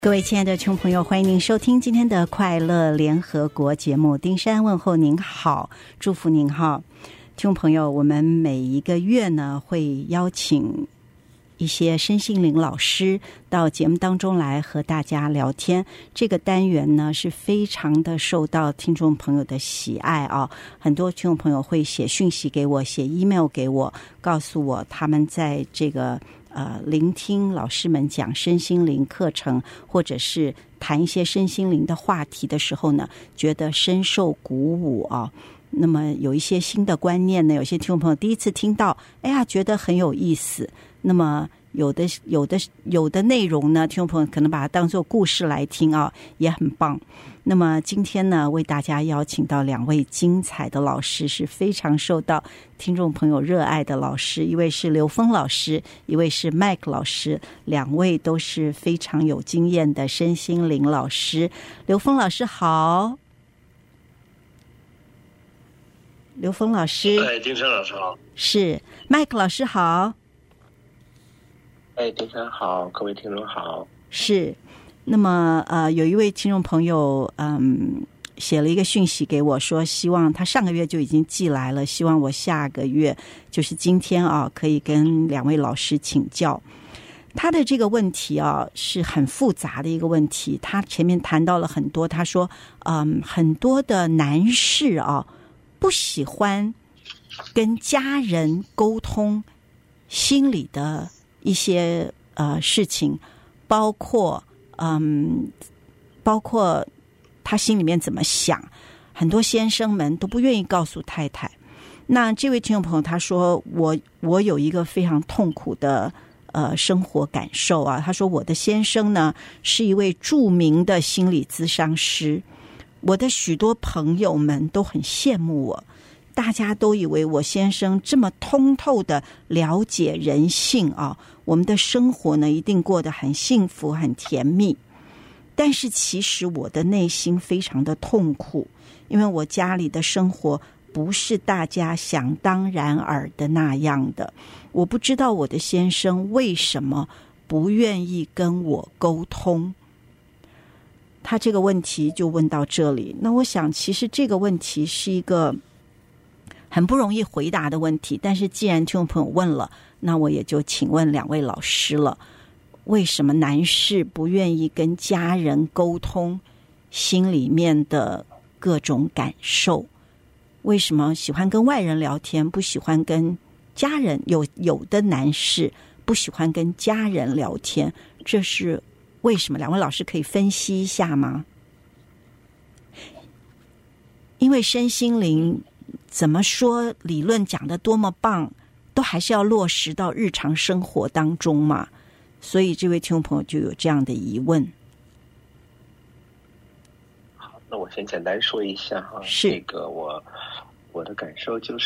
各位亲爱的听众朋友，欢迎您收听今天的快乐联合国节目。丁山问候您好，祝福您好。听众朋友，我们每一个月呢会邀请一些身心灵老师到节目当中来和大家聊天。这个单元呢是非常的受到听众朋友的喜爱啊，很多听众朋友会写讯息给我，写 email 给我，告诉我他们在这个聆听老师们讲身心灵课程，或者是谈一些身心灵的话题的时候呢，觉得深受鼓舞啊。那么有一些新的观念呢，有些听众朋友第一次听到，哎呀，觉得很有意思。那么有的内容呢，听众朋友可能把它当作故事来听啊，也很棒。那么今天呢，为大家邀请到两位精彩的老师，是非常受到听众朋友热爱的老师，一位是刘峰老师，一位是麦克老师，两位都是非常有经验的身心灵老师。刘峰老师好。刘峰老师， 丁山老师好。 是麦克老师好。 丁山好，各位听众好。 是，那么有一位听众朋友写了一个讯息给我说，希望他上个月就已经寄来了，希望我下个月就是今天啊，可以跟两位老师请教。他的这个问题啊是很复杂的一个问题，他前面谈到了很多，他说很多的男士啊不喜欢跟家人沟通心里的一些事情，包括他心里面怎么想，很多先生们都不愿意告诉太太。那这位听众朋友他说，我有一个非常痛苦的生活感受啊。他说我的先生呢是一位著名的心理咨商师，我的许多朋友们都很羡慕我，大家都以为我先生这么通透的了解人性啊，我们的生活呢一定过得很幸福很甜蜜。但是其实我的内心非常的痛苦，因为我家里的生活不是大家想当然耳的那样的。我不知道我的先生为什么不愿意跟我沟通。他这个问题就问到这里。那我想其实这个问题是一个很不容易回答的问题，但是既然听众朋友问了，那我也就请问两位老师了，为什么男士不愿意跟家人沟通心里面的各种感受？为什么喜欢跟外人聊天，不喜欢跟家人？有的男士不喜欢跟家人聊天，这是为什么？两位老师可以分析一下吗？因为身心灵怎么说，理论讲得多么棒，都还是要落实到日常生活当中嘛。所以这位听众朋友就有这样的疑问。 好，那我先简单说一下哈。 是这个我的感受就是，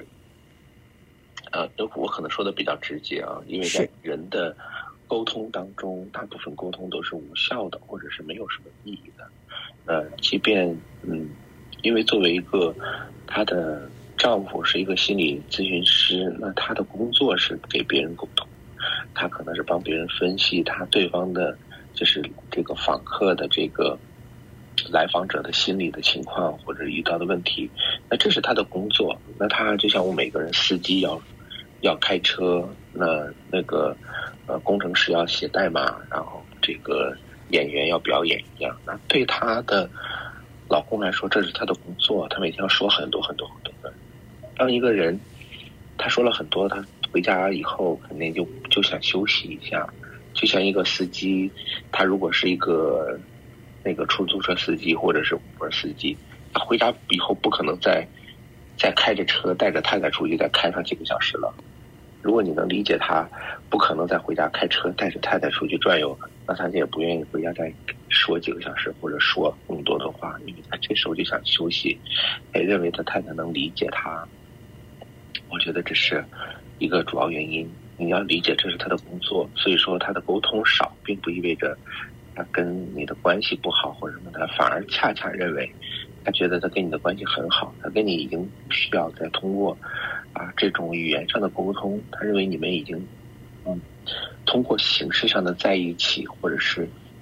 我可能说的比较直接啊，因为在人的沟通当中，大部分沟通都是无效的，或者是没有什么意义的。即便因为作为一个她的丈夫是一个心理咨询师，那他的工作是给别人沟通，他可能是帮别人分析他对方的，就是这个访客的这个来访者的心理的情况或者遇到的问题，那这是他的工作。那他就像我每个人，司机要开车，那个工程师要写代码，然后这个演员要表演一样。那对他的老公来说，这是他的工作，他每天要说很多很多很多的。当一个人他说了很多，他回家以后肯定就想休息一下。就像一个司机，他如果是一个那个出租车司机或者是Uber司机，他回家以后不可能再开着车带着太太出去再开上几个小时了。如果你能理解他不可能再回家开车带着太太出去转悠，那他也不愿意回家再说几个小时或者说更多的话，因为他这时候就想休息，也认为他太太能理解他。我觉得这是一个主要原因。你要理解这是他的工作，所以说他的沟通少并不意味着他跟你的关系不好或者什么，他反而恰恰认为他觉得他跟你的关系很好，他跟你已经不需要再通过这种语言上的沟通，他认为你们已经通过形式上的在一起，或者是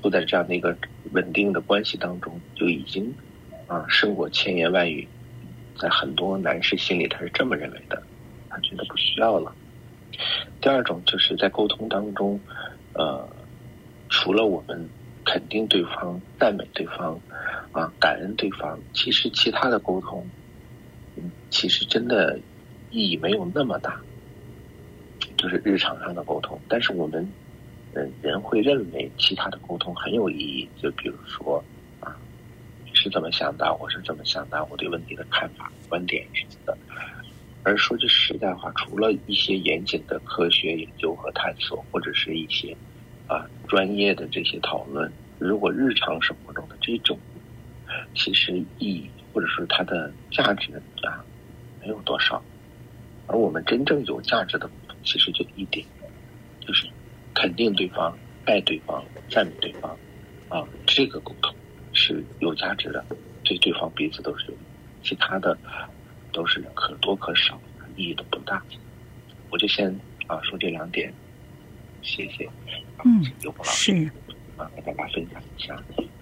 处在这样的一个稳定的关系当中，就已经胜过千言万语。在很多男士心里他是这么认为的，他觉得不需要了。第二种就是在沟通当中，除了我们肯定对方、赞美对方感恩对方，其实其他的沟通其实真的意义没有那么大，就是日常上的沟通。但是我们人会认为其他的沟通很有意义，就比如说你是怎么想的，我是怎么想的，我对问题的看法观点是什么的。而说句实在话，除了一些严谨的科学研究和探索，或者是一些专业的这些讨论，如果日常生活中的这种其实意义或者说它的价值没有多少。而我们真正有价值的沟通其实就一点，就是肯定对方、爱对方、赞美对方这个沟通是有价值的，对对方彼此都是有，其他的都是可多可少，意义都不大。我就先说这2点，谢谢。刘鹏老师是给大家分享一下。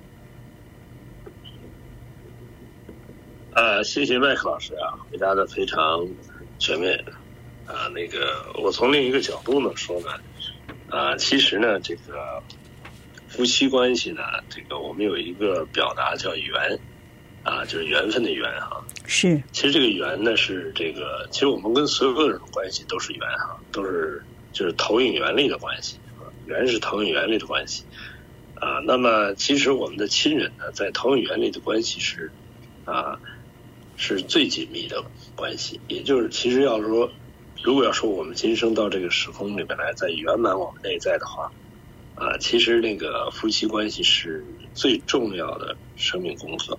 谢谢麦克老师回答的非常全面我从另一个角度呢说呢，其实呢这个夫妻关系呢，这个我们有一个表达叫缘就是缘分的缘是。 其实这个缘呢是这个，其实我们跟所有人的关系都是缘都是就是投影原理的关系缘是投影原理的关系那么其实我们的亲人呢，在投影原理的关系是最紧密的关系。也就是其实如果要说我们今生到这个时空里面来再圆满我们内在的话其实那个夫妻关系是最重要的生命功课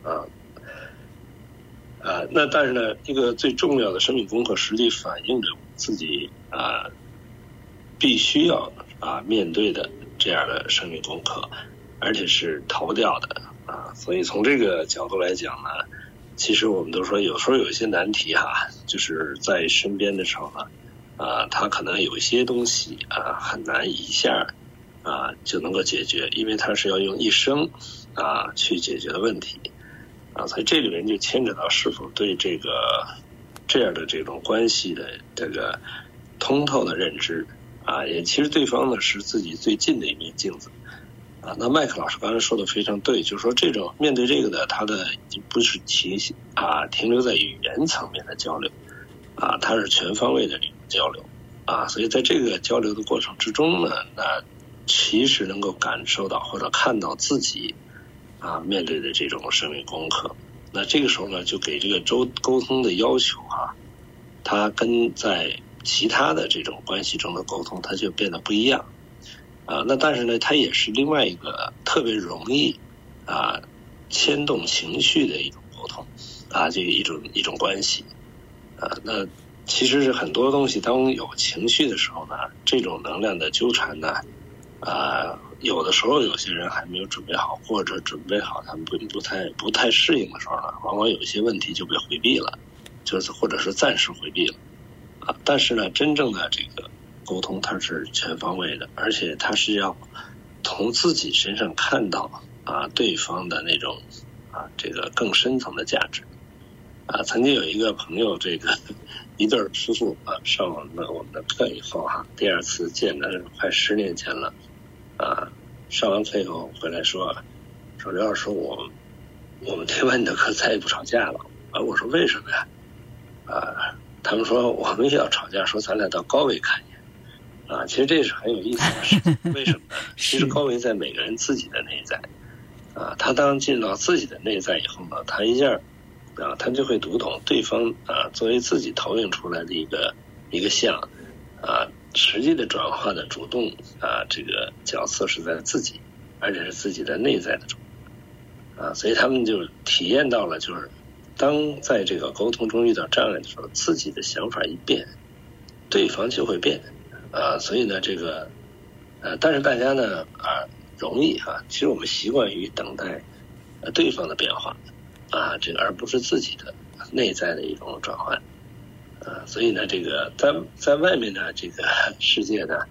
那但是呢，这个最重要的生命功课实际反映着自己必须要面对的这样的生命功课，而且是逃不掉的所以从这个角度来讲呢，其实我们都说有时候有一些难题就是在身边的时候呢他可能有一些东西很难一下就能够解决，因为它是要用一生去解决的问题所以这里面就牵扯到是否对这样的这种关系的这个通透的认知也其实对方呢是自己最近的一面镜子那麦克老师刚才说的非常对，就是说这种面对这个的他的已经不是停留在语言层面的交流它是全方位的这种交流所以在这个交流的过程之中呢，那其实能够感受到或者看到自己面对的这种生命功课。那这个时候呢，就给这个沟通的要求它跟在其他的这种关系中的沟通它就变得不一样那但是呢，它也是另外一个特别容易牵动情绪的一种沟通这一种关系那其实是很多东西当有情绪的时候呢，这种能量的纠缠呢有的时候有些人还没有准备好，或者准备好他们不太适应的时候呢，往往有一些问题就被回避了，就是或者是暂时回避了但是呢，真正的这个沟通它是全方位的，而且它是要从自己身上看到对方的那种这个更深层的价值曾经有一个朋友，这个一对夫妇上完了我们的课以后第二次见的快10年前了上完课以后回来说刘老师，我们听完你的课再也不吵架了我说为什么呀他们说我们也要吵架，说咱俩到高维看一眼其实这是很有意思的事情为什么呢？其实高维在每个人自己的内在他当进到自己的内在以后呢，他一下他就会读懂对方作为自己投影出来的一个像实际的转化的主动这个角色是在自己，而且是自己的内在的主所以他们就体验到了，就是当在这个沟通中遇到障碍的时候，自己的想法一变，对方就会变所以呢这个但是大家呢容易其实我们习惯于等待对方的变化这个而不是自己的内在的一种转换所以呢这个在外面呢这个世界呢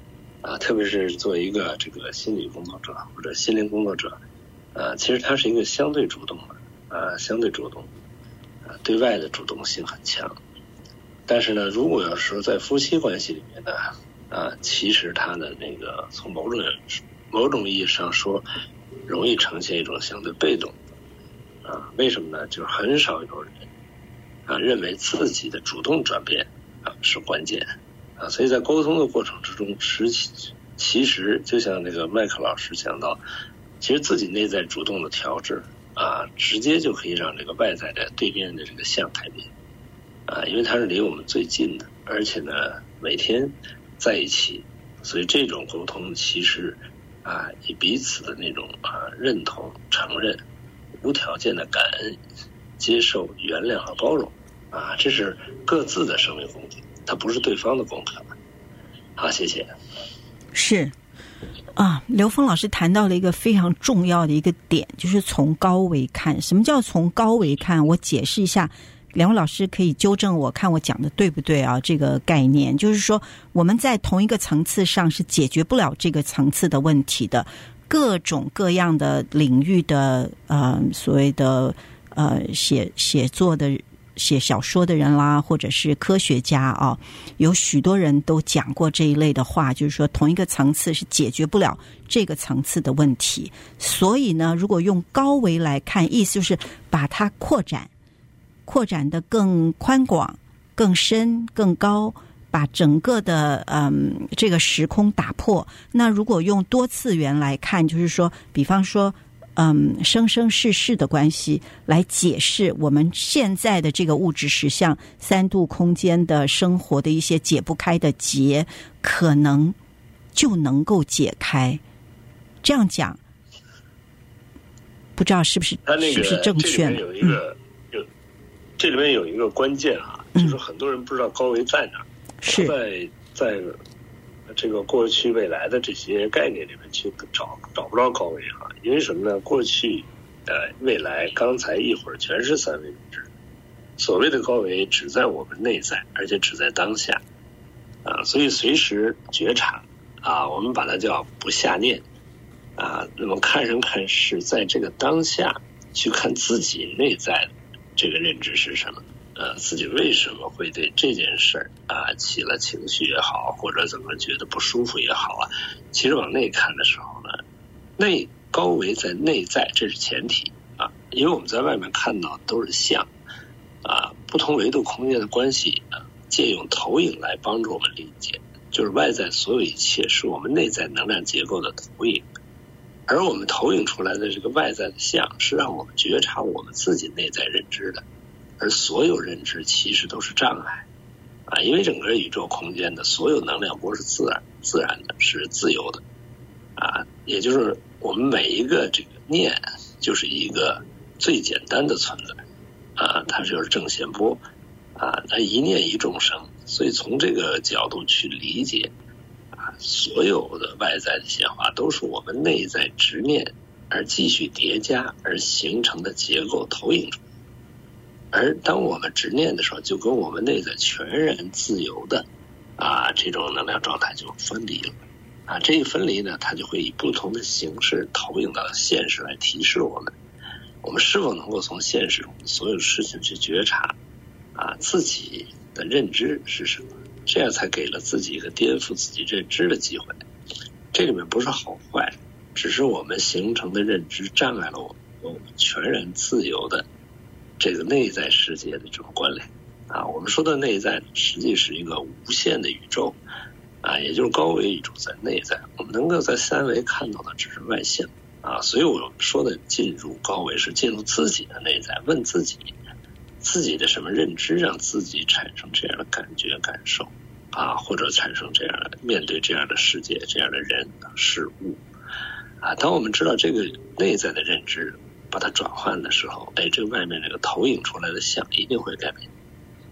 特别是作为一个这个心理工作者或者心灵工作者，其实他是一个相对主动的，相对主动，对外的主动性很强。但是呢，如果要说在夫妻关系里面呢，其实他的那个从某种意义上说，容易呈现一种相对被动。为什么呢？就是很少有人认为自己的主动转变是关键所以在沟通的过程之中，其实就像那个麦克老师讲到，其实自己内在主动的调制直接就可以让这个外在的对面的这个相改变因为它是离我们最近的，而且呢每天在一起，所以这种沟通其实以彼此的那种认同、承认、无条件的感恩、接受、原谅和包容这是各自的生命功课，它不是对方的功课。好，谢谢。 是刘峰老师谈到了一个非常重要的一个点，就是从高维看。什么叫从高维看？我解释一下，两位老师可以纠正我，看我讲的对不对这个概念就是说，我们在同一个层次上是解决不了这个层次的问题的。各种各样的领域的所谓的写作的写小说的人啦，或者是科学家有许多人都讲过这一类的话，就是说同一个层次是解决不了这个层次的问题。所以呢，如果用高维来看，意思就是把它扩展的更宽广、更深、更高，把整个的这个时空打破。那如果用多次元来看，就是说比方说生生世世的关系来解释我们现在的这个物质实相3度空间的生活的一些解不开的结，可能就能够解开。这样讲不知道是不是正确呢？ 这里面有一个关键就是很多人不知道高维在哪儿，是在这个过去未来的这些概念里面去找不着高维因为什么呢？过去未来刚才一会儿全是三维物质，所谓的高维只在我们内在，而且只在当下所以随时觉察我们把它叫不下念那么看人看事，在这个当下去看自己内在的这个认知是什么自己为什么会对这件事起了情绪也好，或者怎么觉得不舒服也好其实往内看的时候呢，高维在内在，这是前提因为我们在外面看到都是相不同维度空间的关系借用投影来帮助我们理解，就是外在所有一切是我们内在能量结构的投影，而我们投影出来的这个外在的相是让我们觉察我们自己内在认知的，而所有认知其实都是障碍因为整个宇宙空间的所有能量波是自然的，是自由的也就是我们每一个这个念就是一个最简单的存在它就是正弦波它一念一众生，所以从这个角度去理解所有的外在的显化都是我们内在执念而继续叠加而形成的结构投影出来。而当我们执念的时候，就跟我们内在全然自由的这种能量状态就分离了这一分离呢，它就会以不同的形式投影到现实来提示我们是否能够从现实中所有事情去觉察自己的认知是什么，这样才给了自己一个颠覆自己认知的机会。这里面不是好坏，只是我们形成的认知障碍了我们全然自由的这个内在世界的这种关联我们说的内在实际是一个无限的宇宙也就是高维宇宙在内在，我们能够在三维看到的只是外现所以我说的进入高维是进入自己的内在，问自己的什么认知让自己产生这样的感觉感受或者产生这样的面对这样的世界这样的人事物当我们知道这个内在的认知把它转换的时候这个外面这个投影出来的像一定会改变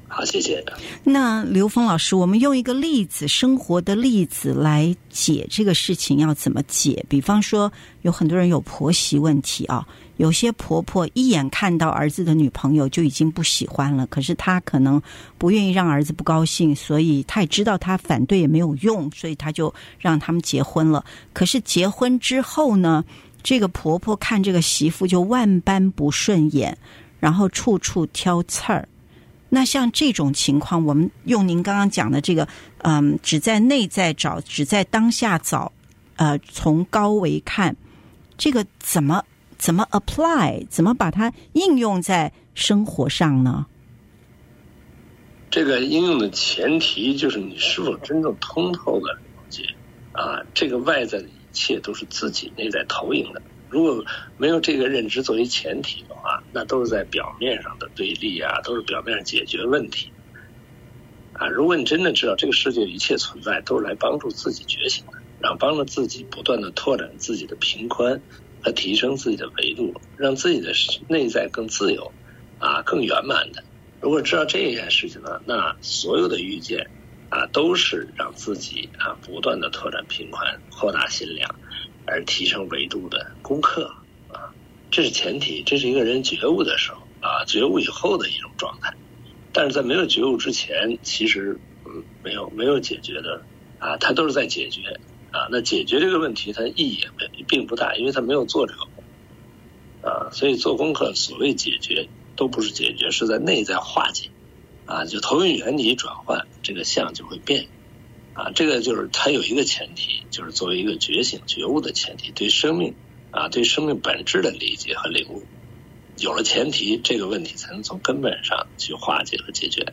好，谢谢。 那刘峰老师，我们用一个例子，生活的例子来解这个事情要怎么解？比方说，有很多人有婆媳问题啊，有些婆婆一眼看到儿子的女朋友就已经不喜欢了，可是她可能不愿意让儿子不高兴，所以她也知道她反对也没有用，所以她就让他们结婚了。可是结婚之后呢，这个婆婆看这个媳妇就万般不顺眼，然后处处挑刺儿。那像这种情况，我们用您刚刚讲的这个，只在内在找，只在当下找，从高维看，这个怎么 apply， 怎么把它应用在生活上呢？ 这个应用的前提就是你是否真正通透的了解啊，这个外在的一切都是自己内在投影的。如果没有这个认知作为前提的话，那都是在表面上的对立啊，都是表面上解决问题啊。如果你真的知道这个世界一切存在都是来帮助自己觉醒的，然后帮助自己不断的拓展自己的频宽和提升自己的维度，让自己的内在更自由啊，更圆满的。如果知道这件事情呢，那所有的遇见啊，都是让自己啊不断的拓展频宽，扩大心量，而提升维度的功课啊，这是前提，这是一个人觉悟的时候啊，觉悟以后的一种状态。但是在没有觉悟之前，其实没有解决的啊，它都是在解决啊。那解决这个问题，它意义也并不大，因为它没有做这个功啊。所以做功课，所谓解决都不是解决，是在内在化解啊。就投影原理转换，这个相就会变。啊，这个就是它有一个前提，就是作为一个觉醒觉悟的前提，对生命啊，对生命本质的理解和领悟，有了前提，这个问题才能从根本上去化解和解决。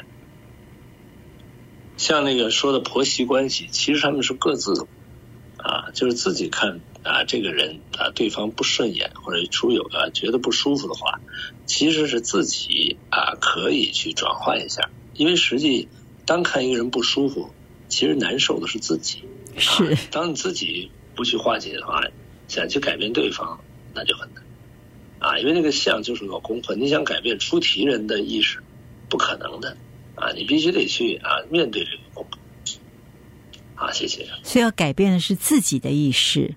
像那个说的婆媳关系，其实他们是各自的啊，就是自己看啊，这个人啊，对方不顺眼或者觉得不舒服的话，其实是自己啊可以去转换一下，因为实际当看一个人不舒服，其实难受的是自己， 是当你自己不去化解的话，想去改变对方，那就很难啊！因为那个相就是个功课，你想改变出题人的意识，不可能的啊！你必须得去啊面对这个功课。好，谢谢。 所以要改变的是自己的意识，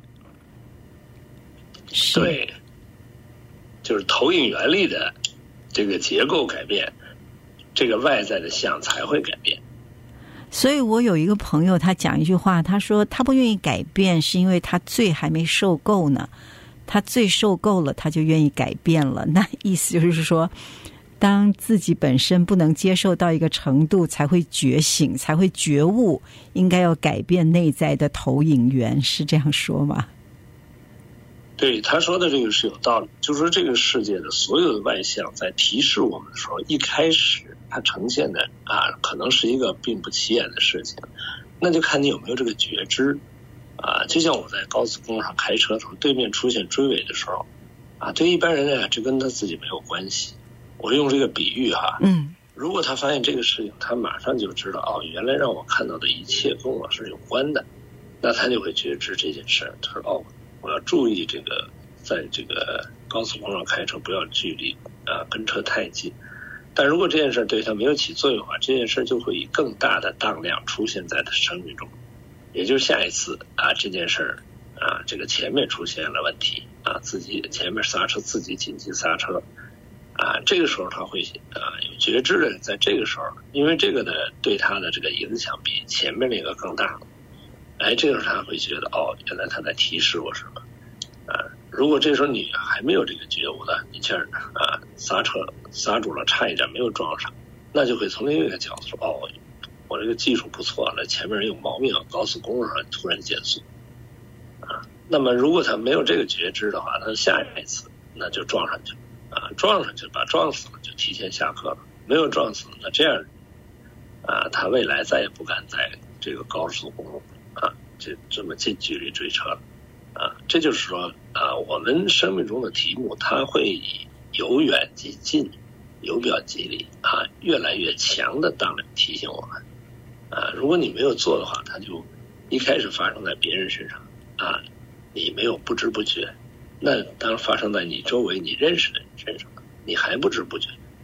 对，就是投影原理的这个结构改变，这个外在的相才会改变。 所以我有一个朋友，他讲一句话，他说他不愿意改变，是因为他罪还没受够呢。他罪受够了，他就愿意改变了。那意思就是说，当自己本身不能接受到一个程度，才会觉醒，才会觉悟，应该要改变内在的投影源，是这样说吗？ 对，他说的这个是有道理，就是说这个世界的所有的外象在提示我们的时候，一开始它呈现的啊，可能是一个并不起眼的事情，那就看你有没有这个觉知啊。就像我在高速公路上开车的时候，对面出现追尾的时候啊，对一般人来讲，这跟他自己没有关系。我用这个比喻哈，如果他发现这个事情，他马上就知道哦，原来让我看到的一切跟我是有关的，那他就会觉知这件事。他说哦，我要注意这个，在这个高速公路上开车不要距离啊跟车太近。但如果这件事对他没有起作用的话，这件事就会以更大的当量出现在他生命中，也就是下一次啊这件事啊这个前面出现了问题啊，自己前面刹车自己紧急刹车啊，这个时候他会有觉知的，在这个时候，因为这个的对他的这个影响比前面那个更大了。哎，这个时候他会觉得哦，原来他在提示我什么啊？如果这时候你还没有这个觉悟的，你这样啊刹车刹住了，差一点没有撞上，那就会从另一个角度说哦，我这个技术不错了，前面有毛病，高速公路上突然减速啊。那么如果他没有这个觉知的话，他下一次那就撞上去啊，撞上去把撞死了就提前下课了，没有撞死那这样啊，他未来再也不敢在这个高速公路啊这么近距离追车了啊。这就是说啊，我们生命中的题目它会以由远及近，由表及里啊，越来越强的当量提醒我们啊。如果你没有做的话，它就一开始发生在别人身上啊，你没有不知不觉，那当发生在你周围你认识的人身上，你还不知不觉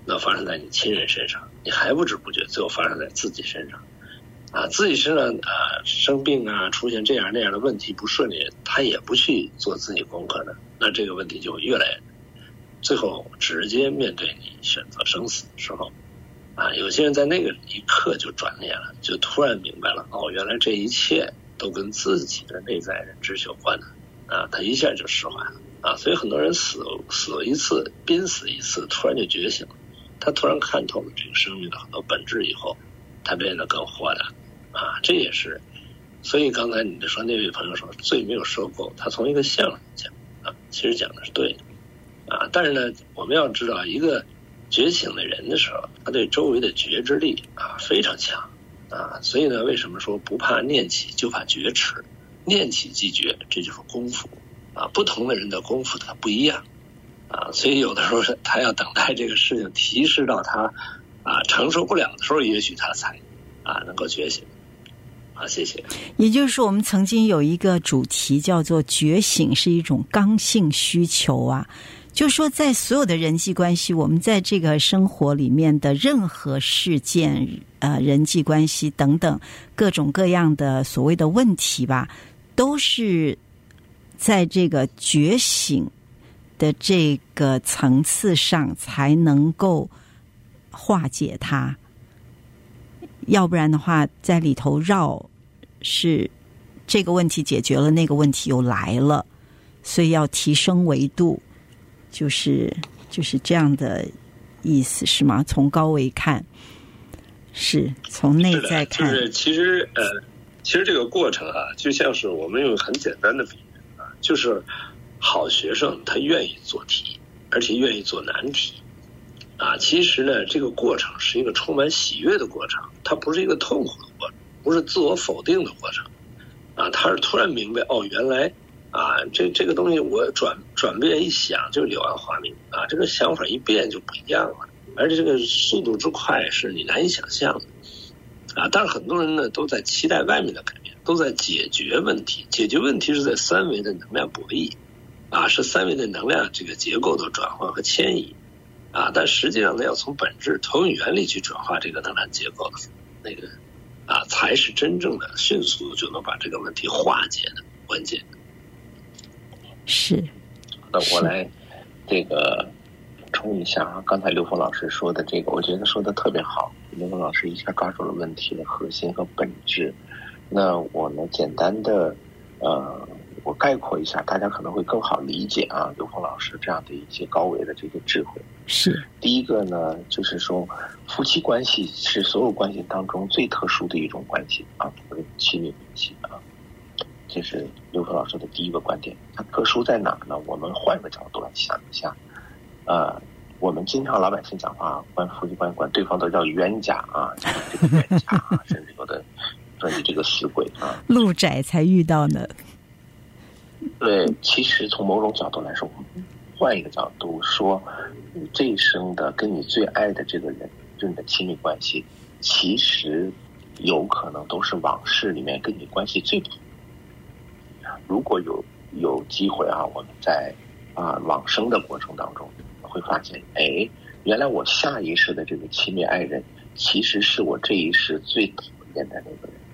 那发生在你亲人身上，你还不知不觉最后发生在自己身上自己身上生病出现这样那样的问题不顺利，他也不去做自己功课的，那这个问题就越来越最后直接面对你选择生死的时候有些人在那个一刻就转念了，就突然明白了原来这一切都跟自己的内在认知有关的他一下就释怀了所以很多人死一次濒死一次，突然就觉醒了，他突然看透了这个生命的很多本质以后，他变得更豁达这也是，所以刚才你说那位朋友说罪没有受够，他从一个相来讲其实讲的是对的但是呢，我们要知道一个觉醒的人的时候，他对周围的觉知力非常强所以呢，为什么说不怕念起，就怕觉迟？念起即觉，这就是功夫不同的人的功夫他不一样所以有的时候他要等待这个事情提示到他承受不了的时候，也许他才能够觉醒谢谢。 也就是说，我们曾经有一个主题叫做觉醒是一种刚性需求就是说在所有的人际关系，我们在这个生活里面的任何事件人际关系等等各种各样的所谓的问题吧，都是在这个觉醒的这个层次上才能够化解它，要不然的话在里头绕，是这个问题解决了，那个问题又来了，所以要提升维度，就是这样的意思是吗？从高维看，是从内在看， 就是其实这个过程就像是我们用很简单的比喻就是好学生他愿意做题，而且愿意做难题其实呢，这个过程是一个充满喜悦的过程，它不是一个痛苦的过程，不是自我否定的过程他是突然明白原来这个东西我转变一想就柳暗花明这个想法一变就不一样了，而且这个速度之快是你难以想象的但是很多人呢都在期待外面的改变，都在解决问题，解决问题是在三维的能量博弈是三维的能量这个结构的转换和迁移但实际上呢，要从本质投影原理去转化这个能量结构的那个才是真正的迅速就能把这个问题化解的关键。 是。 那我来这个补充一下刚才刘峰老师说的这个，我觉得说的特别好。刘峰老师一下抓住了问题的核心和本质。那我呢，简单的我概括一下，大家可能会更好理解刘峰老师这样的一些高维的这个智慧。 是。 第一个呢，就是说夫妻关系是所有关系当中最特殊的一种关系亲密关系这是刘峰老师的第一个观点。它特殊在哪呢？我们换个角度来想一下我们经常老百姓讲话关夫妻关系管对方都叫冤家这个冤家甚至有的说你这个死鬼路窄才遇到呢。 对，其实从某种角度来说，我们换一个角度说，你这一生的跟你最爱的这个人，就你的亲密关系，其实有可能都是往事里面跟你关系最不好。如果有机会我们在往生的过程当中会发现，原来我下意识的这个亲密爱人，其实是我这一世最讨厌的那个人。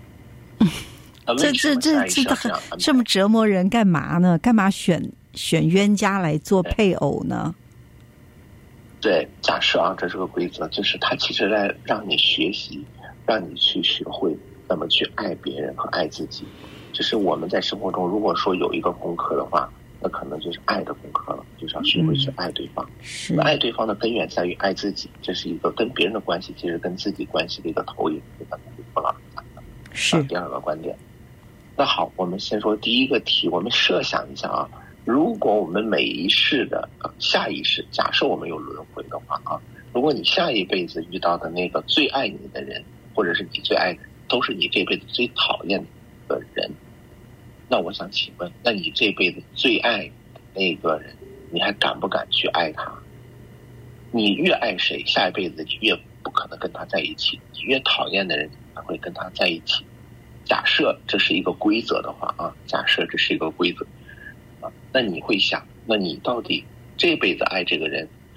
这么折磨人干嘛呢？干嘛选冤家来做配偶呢？ 对，假设这是个规则，就是他其实在让你学习，让你去学会怎么去爱别人和爱自己。就是我们在生活中如果说有一个功课的话，那可能就是爱的功课了，就是要学会去爱对方。那爱对方的根源在于爱自己，这是一个跟别人的关系其实跟自己关系的一个投影。是第二个观点。那好，我们先说第一个题，我们设想一下如果我们每一世的下一世，假设我们有轮回的话如果你下一辈子遇到的那个最爱你的人，或者是你最爱的人，都是你这辈子最讨厌的人，那我想请问，那你这辈子最爱的那个人，你还敢不敢去爱他？你越爱谁，下一辈子你越不可能跟他在一起，你越讨厌的人才会跟他在一起。假设这是一个规则的话假设这是一个规则那你会想，那你到底这辈子爱这个人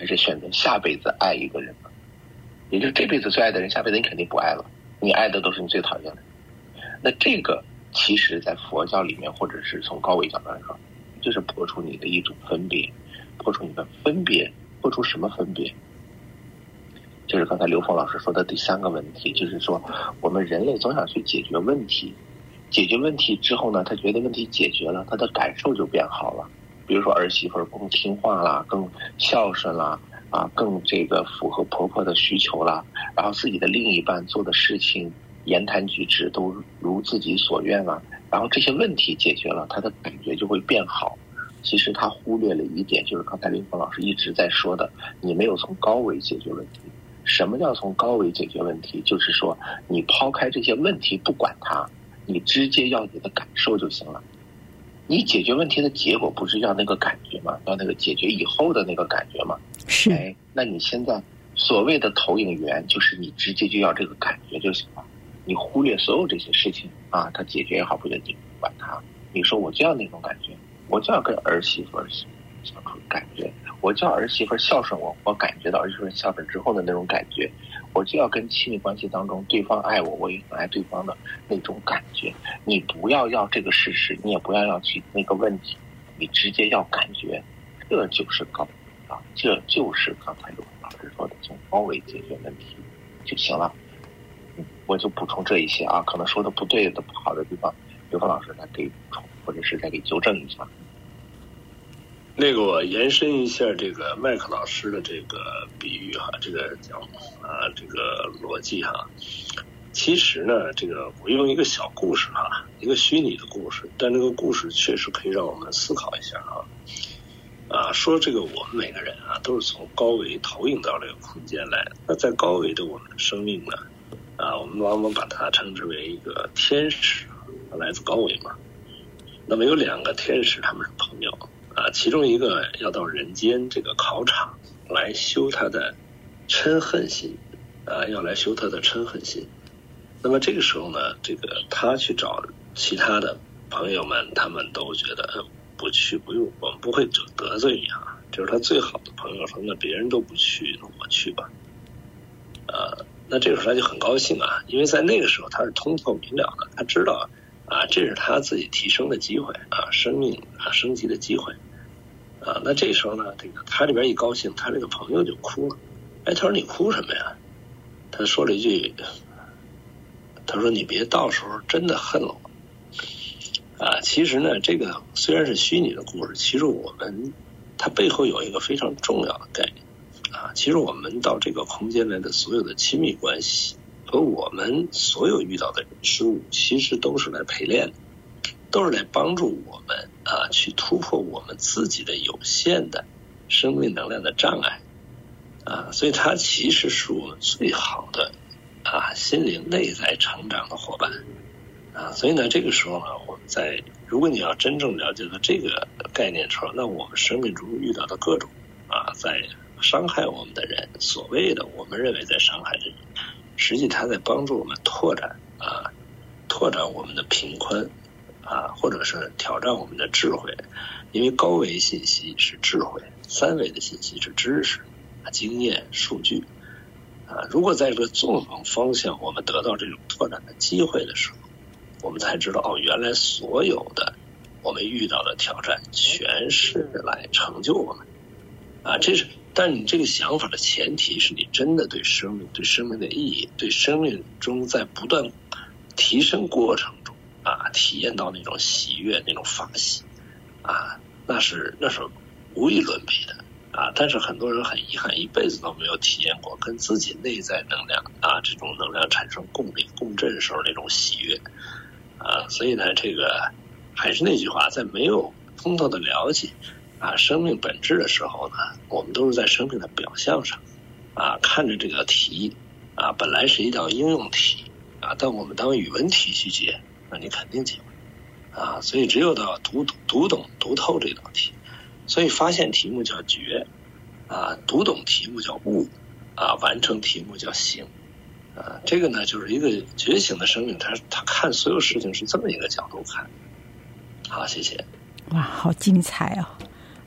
还是选择下辈子爱一个人呢？也就是这辈子最爱的人，下辈子你肯定不爱了，你爱的都是你最讨厌的。那这个其实在佛教里面，或者是从高维角度来说，就是破除你的一种分别，破除你的分别，破除什么分别？就是刚才刘峰老师说的第3个问题，就是说我们人类总想去解决问题，解决问题之后呢，他觉得问题解决了，他的感受就变好了。比如说儿媳妇更听话啦，更孝顺啦，更这个符合婆婆的需求啦，然后自己的另一半做的事情言谈举止都如自己所愿了，然后这些问题解决了，他的感觉就会变好。其实他忽略了一点，就是刚才林峰老师一直在说的，你没有从高维解决问题。什么叫从高维解决问题？就是说你抛开这些问题不管它，你直接要你的感受就行了。你解决问题的结果不是要那个感觉吗？要那个解决以后的那个感觉吗？ 是。 那你现在所谓的投影源，就是你直接就要这个感觉就行了。你忽略所有这些事情它解决也好，不解决不管它。你说我就要那种感觉，我就要跟儿媳妇相处感觉，我就要儿媳妇孝顺我，我感觉到儿媳妇孝顺之后的那种感觉，我就要跟亲密关系当中对方爱我，我也很爱对方的那种感觉。你不要这个事实，你也不要去那个问题，你直接要感觉，这就是高维这就是刚才刘老师说的从高维解决问题就行了。我就补充这一些可能说的不对的不好的地方，刘峰老师再给补充，或者是再给纠正一下。 那个我延伸一下这个麦克老师的这个比喻这个讲这个逻辑其实呢，这个我用一个小故事一个虚拟的故事，但这个故事确实可以让我们思考一下说这个我们每个人都是从高维投影到这个空间来的。那在高维的我们的生命呢我们往往把它称之为一个天使来自高维嘛。那么有2个天使，他们是朋友其中一个要到人间这个考场来修他的嗔恨心要来修他的嗔恨心。那么这个时候呢，这个他去找其他的朋友们，他们都觉得不去不用，我们不会得罪你就是他最好的朋友说，那别人都不去，我去吧那这个时候他就很高兴因为在那个时候他是通透明了的，他知道这是他自己提升的机会生命升级的机会那这时候呢，这个他这边一高兴，他这个朋友就哭了。他说你哭什么呀？他说了一句，他说你别到时候真的恨了我其实呢，这个虽然是虚拟的故事，其实我们它背后有一个非常重要的概念其实我们到这个空间来的所有的亲密关系和我们所有遇到的人事物，其实都是来陪练的，都是来帮助我们去突破我们自己的有限的生命能量的障碍所以它其实是我们最好的心灵内在成长的伙伴所以呢，这个时候呢，我们如果你要真正了解到这个概念的时候，那我们生命中遇到的各种在伤害我们的人，所谓的我们认为在伤害的人，实际他在帮助我们拓展我们的频宽或者是挑战我们的智慧。因为高维信息是智慧，3维的信息是知识经验数据如果在这个纵横方向我们得到这种拓展的机会的时候，我们才知道原来所有的我们遇到的挑战全是来成就我们但你这个想法的前提是你真的对生命的意义，对生命中在不断提升过程中体验到那种喜悦，那种法喜那是无与伦比的但是很多人很遗憾，一辈子都没有体验过跟自己内在能量这种能量产生共鸣共振时候那种喜悦所以呢，这个还是那句话，在没有通透的了解生命本质的时候呢，我们都是在生命的表象上看着这个题本来是一道应用题但我们当语文题去解，那你肯定解不所以只有到读懂读透这道题。所以发现题目叫觉读懂题目叫悟完成题目叫行这个呢就是一个觉醒的生命，他看所有事情是这么一个角度看。好，谢谢。 哇，好精彩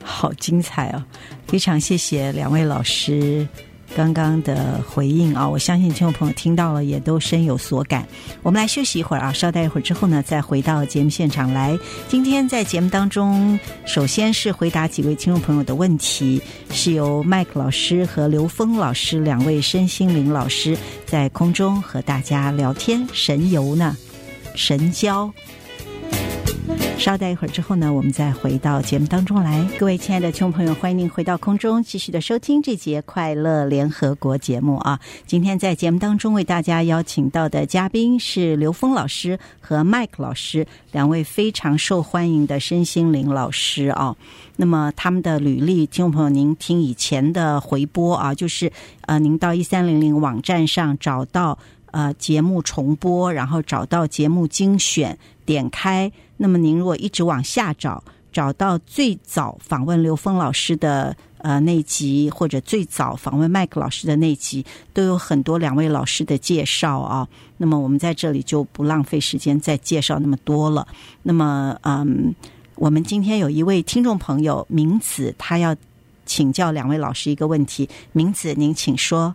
好精彩哦！非常谢谢两位老师刚刚的回应啊，我相信听众朋友听到了也都深有所感。我们来休息一会儿啊，稍待一会儿之后呢，再回到节目现场来。今天在节目当中，首先是回答几位听众朋友的问题，是由麦克老师和刘峰老师两位身心灵老师在空中和大家聊天神游呢，神交。稍待一会儿之后呢，我们再回到节目当中来。各位亲爱的听众朋友，欢迎您回到空中继续的收听这节快乐联合国节目啊。今天在节目当中为大家邀请到的嘉宾是刘峰老师和麦克老师，两位非常受欢迎的身心灵老师啊。那么他们的履历，听众朋友您听以前的回播啊，就是您到1300网站上找到节目重播，然后找到节目精选，点开，那么您如果一直往下找到最早访问刘峰老师的那集，或者最早访问麦克老师的那集，都有很多两位老师的介绍啊。那么我们在这里就不浪费时间再介绍那么多了。那么我们今天有一位听众朋友明子，他要请教两位老师一个问题。明子，您请说。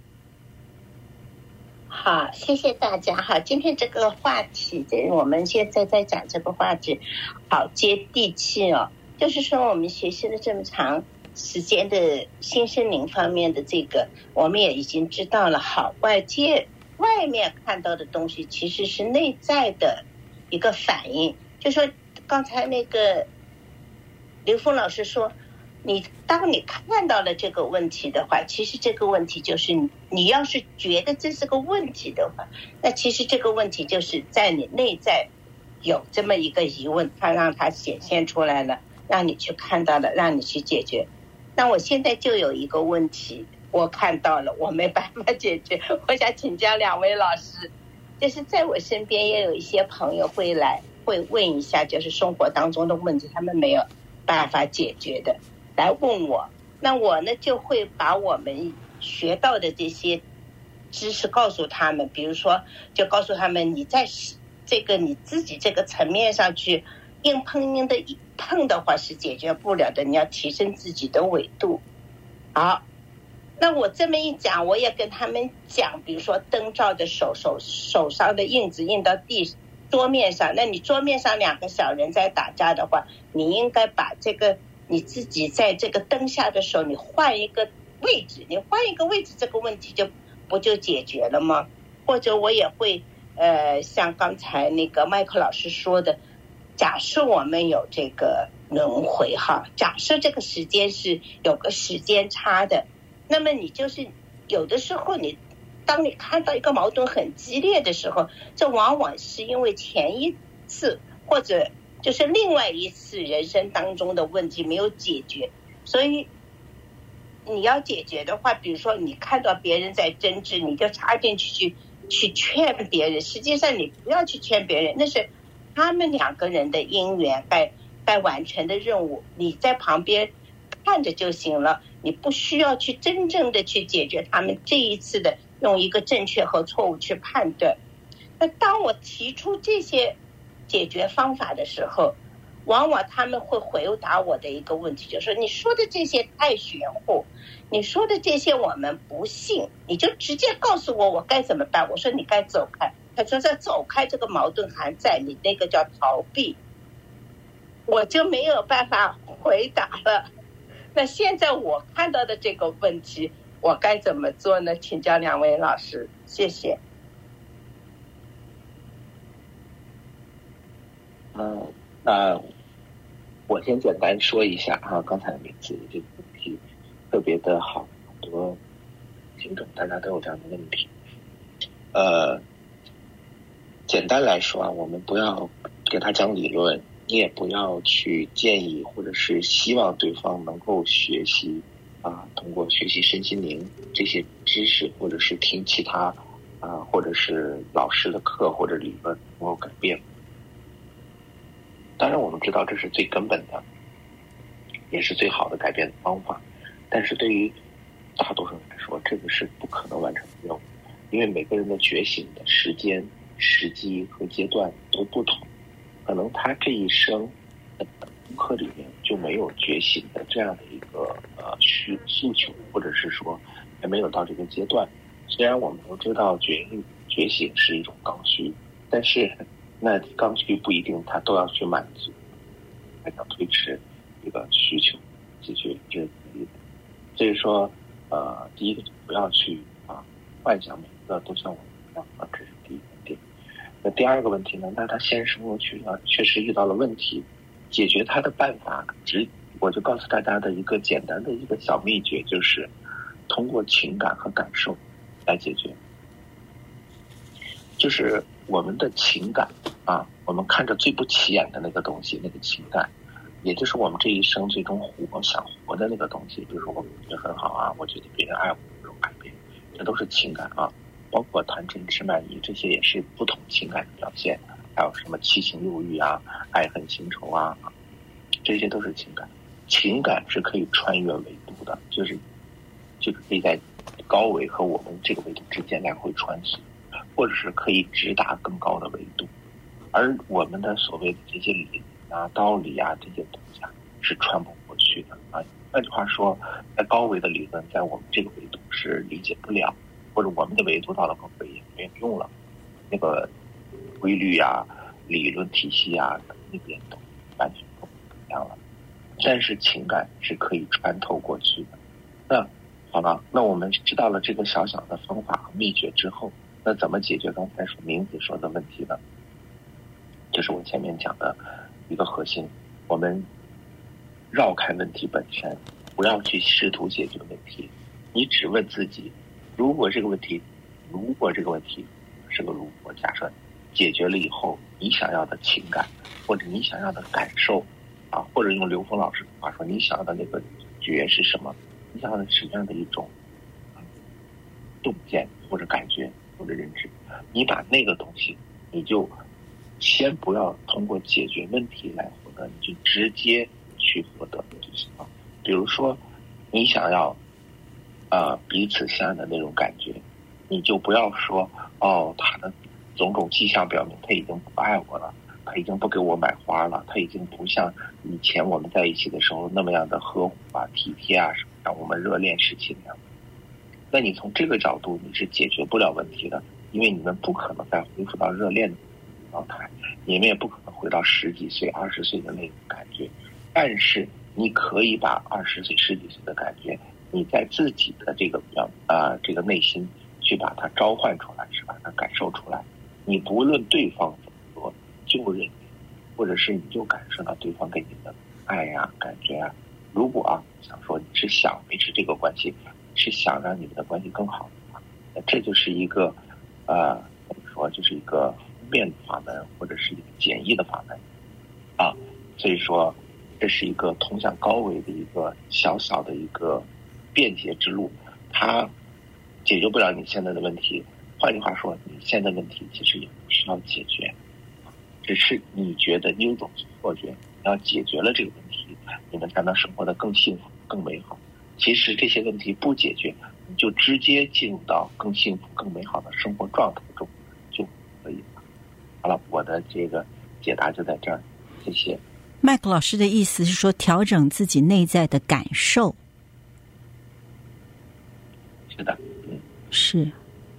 好，谢谢大家。好，今天这个话题，我们现在在讲这个话题，好接地气哦。就是说，我们学习了这么长时间的新心灵方面的这个，我们也已经知道了。好，外面看到的东西，其实是内在的一个反应。就说刚才那个刘峰老师说，当你看到了这个问题的话，其实这个问题就是你要是觉得这是个问题的话，那其实这个问题就是在你内在有这么一个疑问，它让它显现出来了，让你去看到了，让你去解决。那我现在就有一个问题，我看到了，我没办法解决，我想请教两位老师。就是在我身边也有一些朋友会问一下，就是生活当中的问题，他们没有办法解决的，来问我。那我呢就会把我们学到的这些知识告诉他们，比如说就告诉他们，你在这个你自己这个层面上去硬碰的话是解决不了的，你要提升自己的纬度。好，那我这么一讲，我也跟他们讲，比如说灯罩的手上的印子印到桌面上，那你桌面上两个小人在打架的话，你应该把这个你自己在这个灯下的手，你换一个位置，这个问题不就解决了吗？或者我也会像刚才那个麦克老师说的，假设我们有这个轮回哈，假设这个时间是有个时间差的，那么你就是有的时候当你看到一个矛盾很激烈的时候，这往往是因为前一次或者就是另外一次人生当中的问题没有解决。所以你要解决的话，比如说你看到别人在争执，你就插进去劝别人，实际上你不要去劝别人，那是他们两个人的因缘该完成的任务，你在旁边看着就行了，你不需要去真正的去解决他们这一次的用一个正确和错误去判断。那当我提出这些解决方法的时候，往往他们会回答我的一个问题，就是说你说的这些太玄乎，你说的这些我们不信，你就直接告诉我该怎么办。我说你该走开，他说这走开这个矛盾还在，你那个叫逃避，我就没有办法回答了。那现在我看到的这个问题，我该怎么做呢？请教两位老师，谢谢。 那我先简单说一下啊，刚才名字这个问题特别的好，很多听众大家都有这样的问题。简单来说啊，我们不要给他讲理论，你也不要去建议或者是希望对方能够学习通过学习身心灵这些知识，或者是听其他或者是老师的课或者理论能够改变。当然我们知道这是最根本的，也是最好的改变的方法，但是对于大多数人来说，这个是不可能完成的任务，因为每个人的觉醒的时间、时机和阶段都不同，可能他这一生功课里面就没有觉醒的这样的一个诉求，或者是说还没有到这个阶段。虽然我们都知道觉醒是一种刚需，但是那刚需不一定它都要去满足，还要推迟这个需求，解决这个能力的。所以说第一个就不要去幻想每一个都像我们一样这是第一个点。那第二个问题呢，那他现实生活确实遇到了问题，解决他的办法我就告诉大家的一个简单的一个小秘诀，就是通过情感和感受来解决。就是我们的情感我们看着最不起眼的那个东西，那个情感，也就是我们这一生最终想活的那个东西。比如说我觉得很好我觉得别人爱我，这种爱别人，这都是情感包括贪嗔痴慢疑，这些也是不同情感的表现。还有什么七情六欲爱恨情仇这些都是情感。情感是可以穿越维度的，就是可以在高维和我们这个维度之间来回穿梭，或者是可以直达更高的维度。而我们的所谓的这些理道理这些东西是穿不过去的换句话说，在高维的理论在我们这个维度是理解不了，或者我们的维度到了高维也没有用了，那个规律理论体系那边都完全不一样了。但是情感是可以穿透过去的。那好了，那我们知道了这个小小的方法和秘诀之后，那怎么解决刚才明子说的问题呢？就是我前面讲的一个核心，我们绕开问题本身，不要去试图解决问题，你只问自己，如果这个问题是个如果假设解决了以后，你想要的情感或者你想要的感受或者用刘峰老师的话说，你想要的那个觉是什么？你想要的什么样的一种洞见或者感觉或者认知？你把那个东西，你就先不要通过解决问题来获得，你就直接去获得就行了。比如说，你想要彼此相爱的那种感觉，你就不要说他的种种迹象表明他已经不爱我了，他已经不给我买花了，他已经不像以前我们在一起的时候那么样的呵护体贴什么像我们热恋时期那样。那你从这个角度你是解决不了问题的，因为你们不可能再恢复到热恋的状态，你们也不可能回到10几岁20岁的那种感觉。但是你可以把20岁10几岁的感觉，你在自己的这个内心去把它召唤出来，是把它感受出来。你不论对方怎么说，就认为，或者是你就感受到对方给你的爱感觉如果想说你是想维持这个关系，是想让你们的关系更好的话，那这就是一个怎么说，就是一个方便的法门，或者是一个简易的法门所以说这是一个通向高维的一个小小的一个便捷之路，它解决不了你现在的问题。换句话说，你现在的问题其实也不需要解决，只是你觉得你有种错觉，你要解决了这个问题，你们才能生活得更幸福更美好。其实这些问题不解决，你就直接进入到更幸福更美好的生活状态中就可以了。好了，我的这个解答就在这儿，谢谢。 麦克老师的意思是说，调整自己内在的感受。 是的， 是。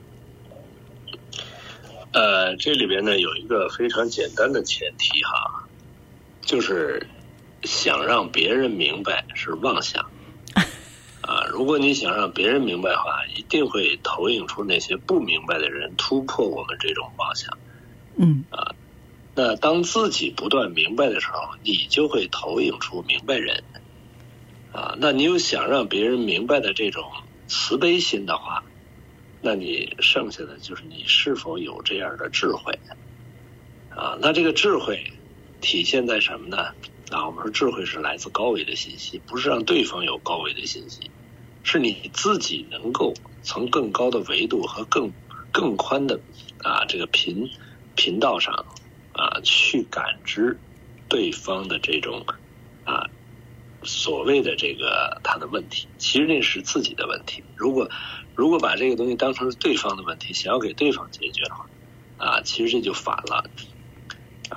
这里边呢有一个非常简单的前提就是想让别人明白是妄想如果你想让别人明白的话，一定会投影出那些不明白的人，突破我们这种妄想。那当自己不断明白的时候，你就会投影出明白人那你有想让别人明白的这种慈悲心的话，那你剩下的就是你是否有这样的智慧那这个智慧体现在什么呢？我们说智慧是来自高维的信息，不是让对方有高维的信息，是你自己能够从更高的维度和更宽的这个频道上去感知对方的这种所谓的这个他的问题，其实那是自己的问题。如果把这个东西当成是对方的问题，想要给对方解决的话其实这就反了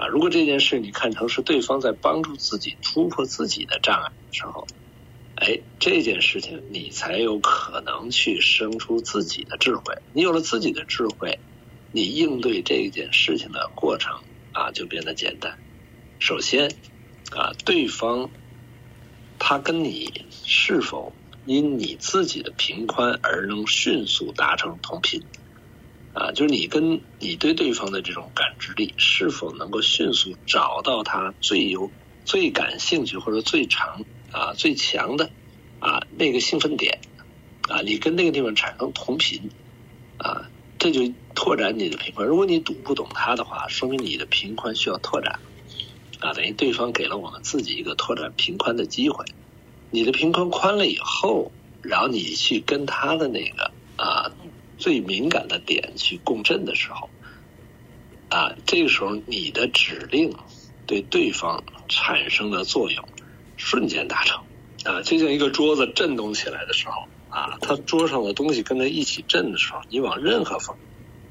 如果这件事你看成是对方在帮助自己突破自己的障碍的时候，这件事情你才有可能去生出自己的智慧。你有了自己的智慧，你应对这件事情的过程就变得简单。首先对方他跟你是否因你自己的频宽而能迅速达成同频就是你对对方的这种感知力是否能够迅速找到他最感兴趣或者最强的那个兴奋点你跟那个地方产生同频这就拓展你的频宽。如果你读不懂它的话，说明你的频宽需要拓展等于对方给了我们自己一个拓展频宽的机会。你的频宽宽了以后，然后你去跟他的那个最敏感的点去共振的时候这个时候你的指令对对方产生的作用瞬间达成就像一个桌子震动起来的时候它桌上的东西跟它一起震的时候，你往任何方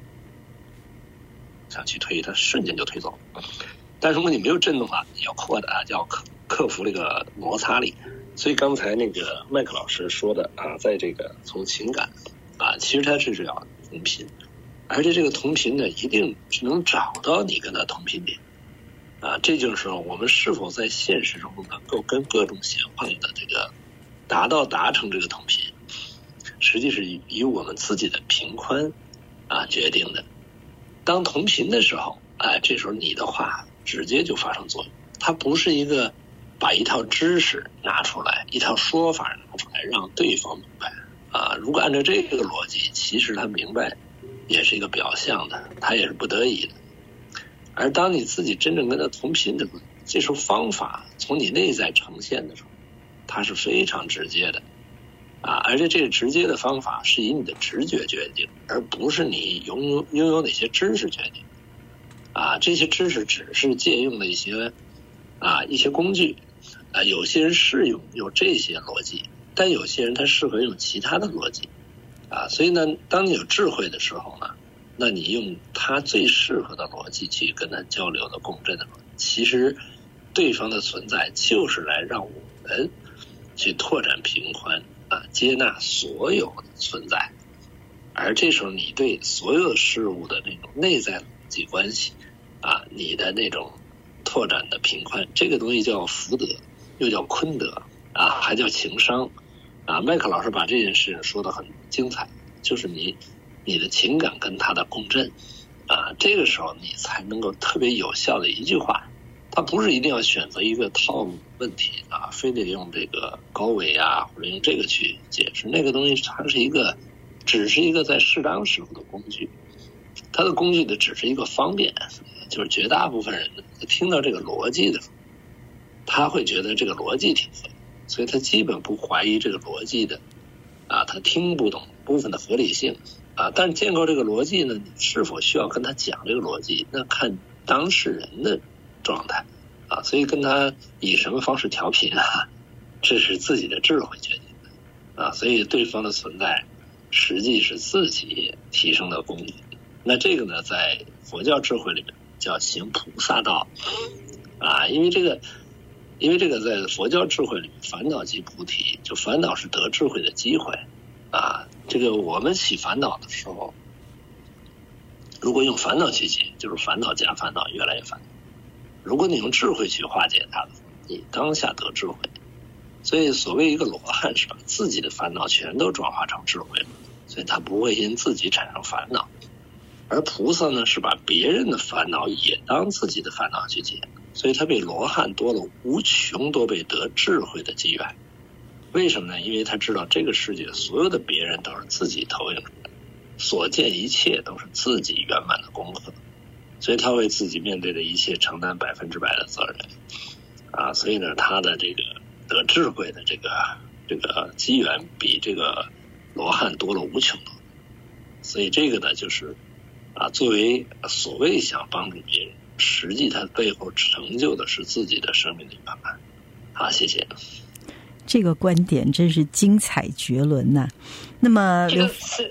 向去推，它瞬间就推走。但如果你没有震动你要扩大，要克服这个摩擦力。所以刚才那个麦克老师说的在这个从情感其实它是要同频，而且这个同频呢一定是能找到你跟他同频点这就是说我们是否在现实中能够跟各种显化的这个达成这个同频，实际是以我们自己的频宽决定的。当同频的时候这时候你的话直接就发生作用。它不是一个把一套知识拿出来，一套说法拿出来让对方明白如果按照这个逻辑，其实他明白也是一个表象的，他也是不得已的。而当你自己真正跟他同频的时候，这时候方法从你内在呈现的时候，它是非常直接的而且这个直接的方法是以你的直觉决定，而不是你拥有哪些知识决定这些知识只是借用了一些工具有些人适用这些逻辑，但有些人他适合用其他的逻辑所以呢，当你有智慧的时候呢，那你用他最适合的逻辑去跟他交流的共振的时候，其实对方的存在就是来让我们去拓展频宽接纳所有的存在。而这时候你对所有事物的那种内在逻辑关系你的那种拓展的频宽，这个东西叫福德，又叫坤德还叫情商麦克老师把这件事说得很精彩，就是你的情感跟他的共振这个时候你才能够特别有效的一句话。他不是一定要选择一个套路问题非得用这个高维或者用这个去解释那个东西，它是只是一个在适当时候的工具，它的工具的只是一个方便，就是绝大部分人听到这个逻辑的时候，他会觉得这个逻辑挺合理，所以他基本不怀疑这个逻辑的他听不懂部分的合理性但是建构这个逻辑呢，你是否需要跟他讲这个逻辑，那看当事人的状态所以跟他以什么方式调频这是自己的智慧决定的所以对方的存在实际是自己提升的功能。那这个呢，在佛教智慧里面叫行菩萨道因为这个在佛教智慧里面，烦恼即菩提，就烦恼是得智慧的机会这个我们起烦恼的时候，如果用烦恼去解，就是烦恼加烦恼，越来越烦恼。如果你用智慧去化解它的，你当下得智慧。所以所谓一个罗汉是把自己的烦恼全都转化成智慧了，所以他不会因自己产生烦恼。而菩萨呢，是把别人的烦恼也当自己的烦恼去解，所以他比罗汉多了无穷多倍得智慧的机缘。为什么呢？因为他知道这个世界所有的别人都是自己投影出来的，所见一切都是自己圆满的功课，所以他为自己面对的一切承担100%的责任所以呢，他的这个得智慧的这个机缘比这个罗汉多了无穷多。所以这个呢，就是作为所谓想帮助别人，实际他背后成就的是自己的生命的圆满。好，谢谢。 这个观点真是精彩绝伦那么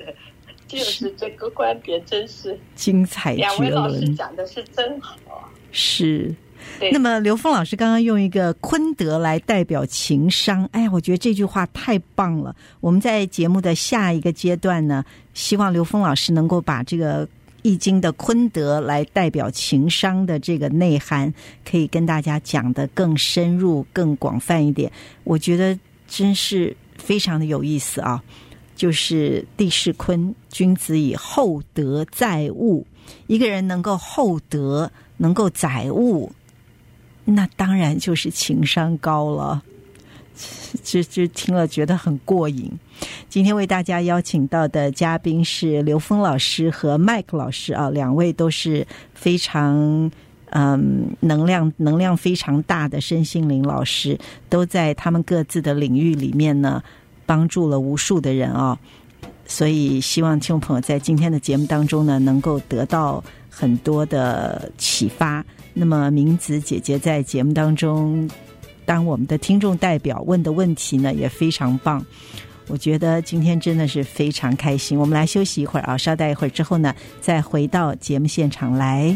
就是这个观点真是精彩绝伦。 两位老师讲的是真好是。那么刘峰老师刚刚用一个坤德来代表情商，哎呀，我觉得这句话太棒了。我们在节目的下一个阶段呢，希望刘峰老师能够把这个易经的坤德来代表情商的这个内涵，可以跟大家讲得更深入更广泛一点。我觉得真是非常的有意思啊。就是地势坤，君子以厚德载物，一个人能够厚德能够载物，那当然就是情商高了。就听了觉得很过瘾。今天为大家邀请到的嘉宾是刘峰老师和麦克老师啊，两位都是非常能量非常大的身心灵老师，都在他们各自的领域里面呢帮助了无数的人啊。所以希望听众朋友在今天的节目当中呢能够得到很多的启发。那么明子姐姐在节目当中当我们的听众代表，问的问题呢也非常棒，我觉得今天真的是非常开心。我们来休息一会儿啊，稍待一会儿之后呢再回到节目现场来。